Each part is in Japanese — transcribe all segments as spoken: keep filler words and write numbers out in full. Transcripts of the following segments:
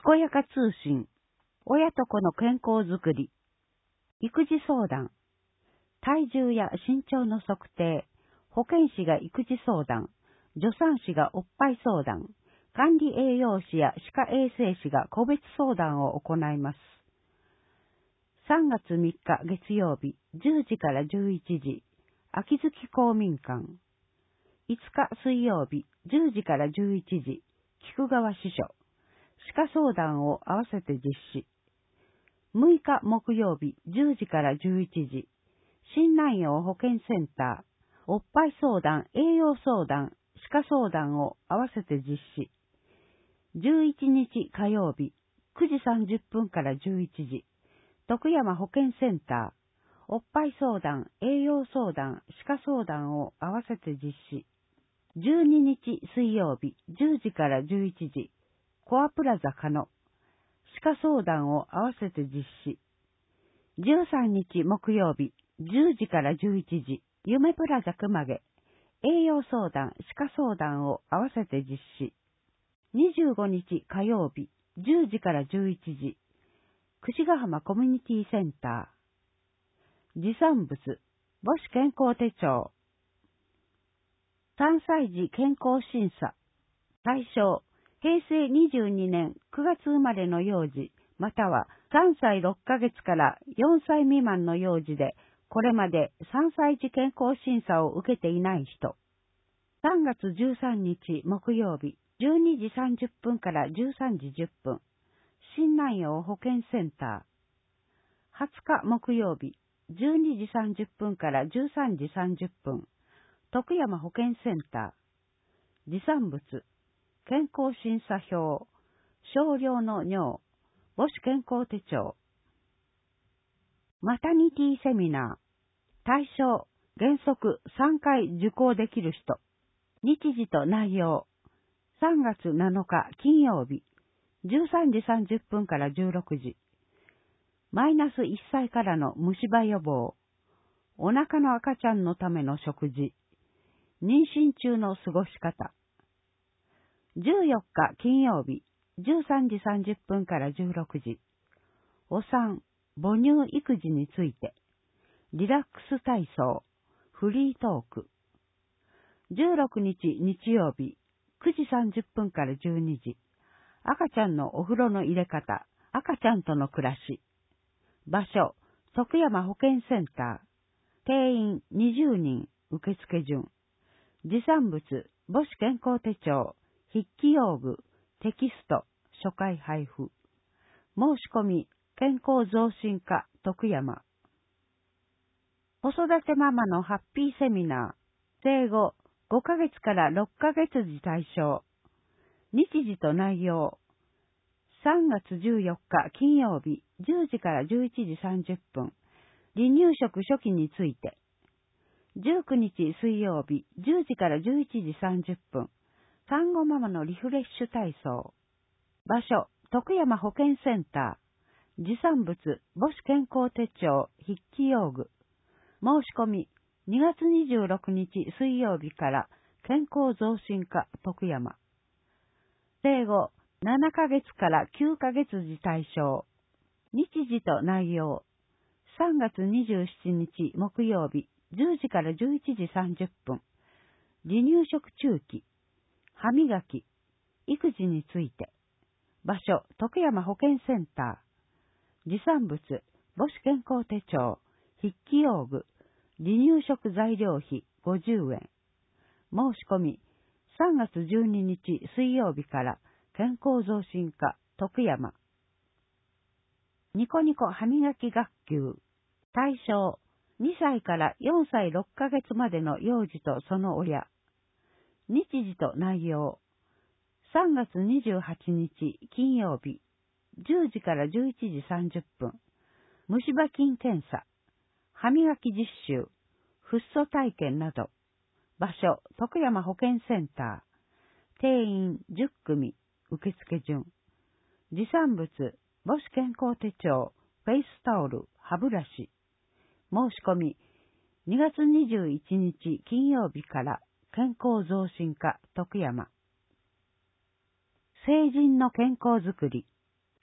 こやか通信、親と子の健康づくり、育児相談、体重や身長の測定、保健師が育児相談、助産師がおっぱい相談、管理栄養士や歯科衛生士が個別相談を行います。さんがつみっか月曜日じゅうじからじゅういちじ、秋月公民館。いつか水曜日じゅうじからじゅういちじ、菊川支所。歯科相談を合わせて実施。むいか木曜日じゅうじからじゅういちじ、新南陽保健センター、おっぱい相談、栄養相談、歯科相談を合わせて実施。じゅういちにち火曜日くじさんじゅっぷんからじゅういちじ、徳山保健センター、おっぱい相談、栄養相談、歯科相談を合わせて実施。じゅうににち水曜日じゅうじからじゅういちじ、コアプラザ可能、歯科相談を合わせて実施。じゅうさんにち木曜日じゅうじからじゅういちじ、夢プラザ熊毛、栄養相談、歯科相談を合わせて実施。にじゅうごにち火曜日じゅうじからじゅういちじ、櫛ヶ浜コミュニティセンター。持参物、母子健康手帳。さんさい児健康審査。対象、へいせいにじゅうにねんくがつ生まれの幼児、またはさんさいろっかげつからよんさい未満の幼児で、これまでさんさい児健康審査を受けていない人。さんがつじゅうさんにち木曜日、じゅうにじさんじゅっぷんからじゅうさんじじゅっぷん、新南陽保健センター。はつか木曜日、じゅうにじさんじゅっぷんからじゅうさんじさんじゅっぷん、徳山保健センター。持参物、健康審査表、少量の尿、母子健康手帳。マタニティセミナー。対象、原則さんかい受講できる人。日時と内容。さんがつなのか金曜日、じゅうさんじさんじゅっぷんからじゅうろくじ。マイナスいっさいからの虫歯予防。お腹の赤ちゃんのための食事。妊娠中の過ごし方。じゅうよっか金曜日、じゅうさんじさんじゅっぷんからじゅうろくじ。お産、母乳育児について。リラックス体操、フリートーク。じゅうろくにち日曜日、くじさんじゅっぷんからじゅうにじ。赤ちゃんのお風呂の入れ方、赤ちゃんとの暮らし。場所、徳山保健センター。定員にじゅうにん、受付順。持参物、母子健康手帳、筆記用具、テキスト、初回配布。申し込み、健康増進課、徳山。子育てママのハッピーセミナー。生後ごかげつからろっかげつ児対象。日時と内容。さんがつじゅうよっか金曜日じゅうじからじゅういちじさんじゅっぷん。離乳食初期について。じゅうくにち水曜日じゅうじからじゅういちじさんじゅっぷん。産後ママのリフレッシュ体操。場所、徳山保健センター。持参物、母子健康手帳、筆記用具。申し込み、にがつにじゅうろくにち水曜日から健康増進課徳山。生後ななかげつからきゅうかげつ児対象。日時と内容。さんがつにじゅうしちにち木曜日じゅうじからじゅういちじさんじゅっぷん。離乳食中期。歯磨き。育児について。場所、徳山保健センター。持参物、母子健康手帳、筆記用具、離乳食材料費ごじゅうえん。申し込み、さんがつじゅうににち水曜日から健康増進課徳山。ニコニコ歯磨き学級。対象、にさいからよんさいろっかげつまでの幼児とその親。日時と内容。さんがつにじゅうはちにち金曜日、じゅうじからじゅういちじさんじゅっぷん。虫歯菌検査、歯磨き実習、フッ素体験など。場所、徳山保健センター。定員じゅっくみ、受付順。持参物、母子健康手帳、フェイスタオル、歯ブラシ。申し込み、にがつにじゅういちにち金曜日から健康増進課徳山。成人の健康づくり。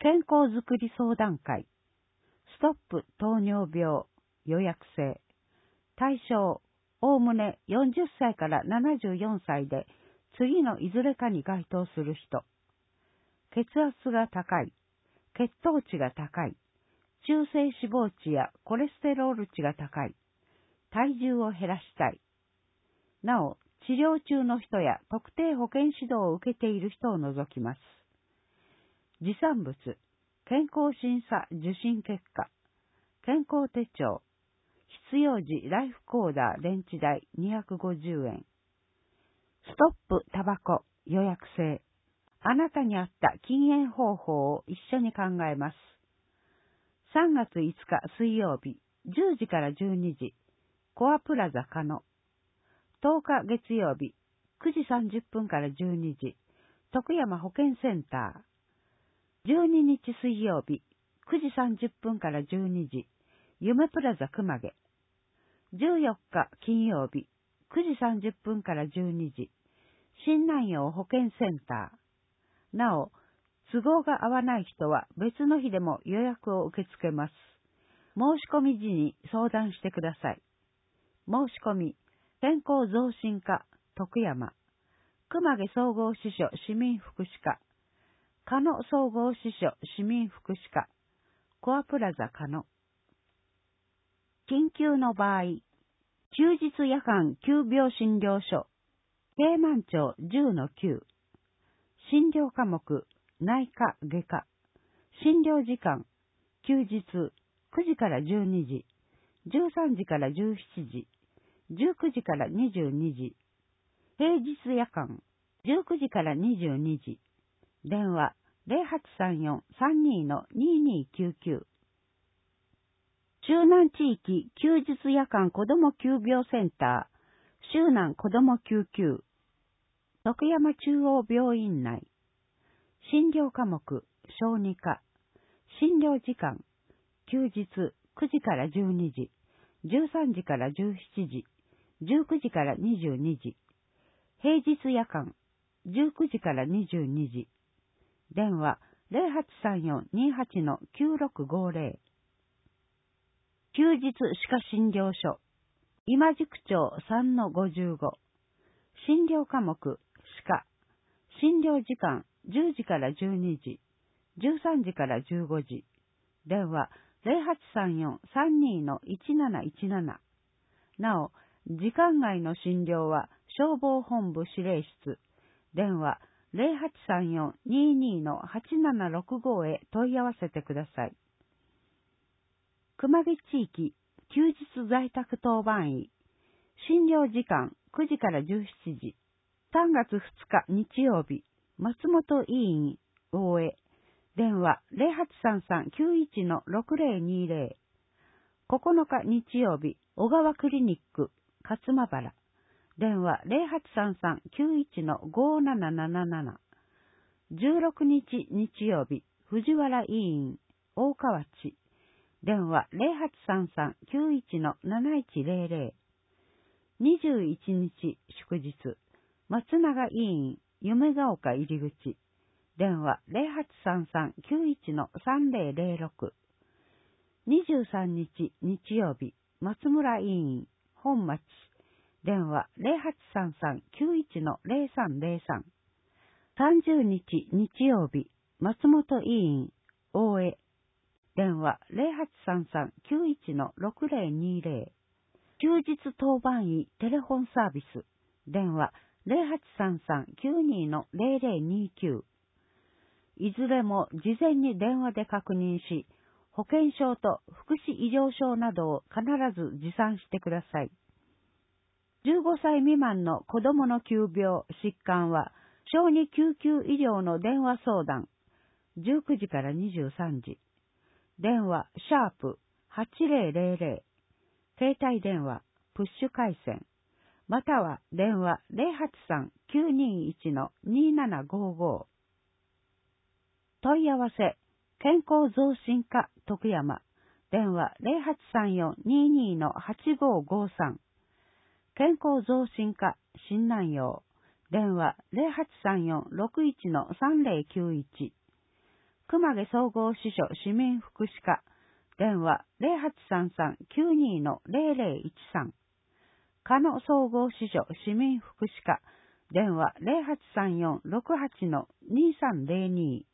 健康づくり相談会。ストップ糖尿病予約制。対象、おおむねよんじゅっさいからななじゅうよんさいで、次のいずれかに該当する人。血圧が高い、血糖値が高い、中性脂肪値やコレステロール値が高い、体重を減らしたい。なお、治療中の人や特定保健指導を受けている人を除きます。持参物、健康審査受診結果、健康手帳、必要時ライフコーダー電池代にひゃくごじゅうえん。ストップタバコ予約制。あなたに合った禁煙方法を一緒に考えます。さんがついつか水曜日、じゅうじからじゅうにじ、コアプラザ加野。とおか月曜日、くじさんじゅっぷんからじゅうにじ、徳山保健センター。じゅうににち水曜日、くじさんじゅっぷんからじゅうにじ、夢プラザ熊毛。じゅうよっか金曜日、くじさんじゅっぷんからじゅうにじ、新南陽保健センター。なお、都合が合わない人は別の日でも予約を受け付けます。申し込み時に相談してください。申し込み、健康増進課、徳山。熊毛総合支所市民福祉課。加野総合支所市民福祉課。コアプラザ加野。緊急の場合、休日夜間急病診療所、京満町 じゅうのきゅう、診療科目、内科外科、診療時間、休日くじからじゅうにじ、じゅうさんじからじゅうしちじ、じゅうくじからにじゅうにじ、平日夜間、じゅうくじからにじゅうにじ、電話 ゼロはちさんよん さんにー にーにーきゅうきゅう。周南地域休日夜間子ども急病センター、周南子ども救急、徳山中央病院内、診療科目、小児科、診療時間、休日くじからじゅうにじ、じゅうさんじからじゅうしちじ、じゅうくじからにじゅうにじ、平日夜間、じゅうくじからにじゅうにじ、電話 ゼロはちさんよん にーはち きゅうろくごゼロ。休日歯科診療所、今宿町 さんのごじゅうご、診療科目、歯科、診療時間じゅうじからじゅうにじ、じゅうさんじからじゅうごじ、電話 ゼロはちさんよん さんにー いちなないちなな。なお、時間外の診療は消防本部指令室、電話 ゼロはちさんよん にーにー はちななろくご へ問い合わせてください。熊毛地域休日在宅当番医、診療時間くじからじゅうしちじ、さんがつふつか日曜日、松本委員、大江、電話 ゼロはちさんさん きゅういち ろくゼロにゼロ、ここのか日曜日、小川クリニック、勝間原、電話 ゼロはちさんさん きゅういち ごななななな、じゅうろくにち日曜日、藤原委員、大河内、電話 ゼロはちさんさん きゅういち なないちゼロゼロ、にじゅういちにち祝日、松永委員、夢が丘入口、電話 ゼロはちさんさん きゅういち さんゼロゼロろく、にじゅうさんにち日曜日、松村委員、本町、電話 ゼロはちさんさん きゅういち ゼロさんゼロさん、さんじゅうにち日曜日、松本委員、大江、電話 ゼロはちさんさん きゅういち ろくゼロにゼロ、休日当番医テレフォンサービス、電話 ゼロはちさんさん きゅうにー ゼロゼロにきゅう。いずれも事前に電話で確認し、保険証と福祉医療証などを必ず持参してください。じゅうごさい未満の子どもの急病、疾患は、小児救急医療の電話相談、じゅうくじからにじゅうさんじ。電話、シャープはちゼロゼロゼロ。携帯電話、プッシュ回線。または電話 ゼロはちさん きゅうにーいち にーななごご。問い合わせ、健康増進課徳山。電話 ゼロはちさんよん にーにー はちごごさん。健康増進課新南陽。電話 ゼロはちさんよん ろくいち さんゼロきゅういち。 熊毛総合支所市民福祉課、電話 ゼロはちさんさんきゅうにーのゼロゼロいちさん。加野総合支所市民福祉課、電話 ゼロはちさんよんろくはちのにさんゼロに。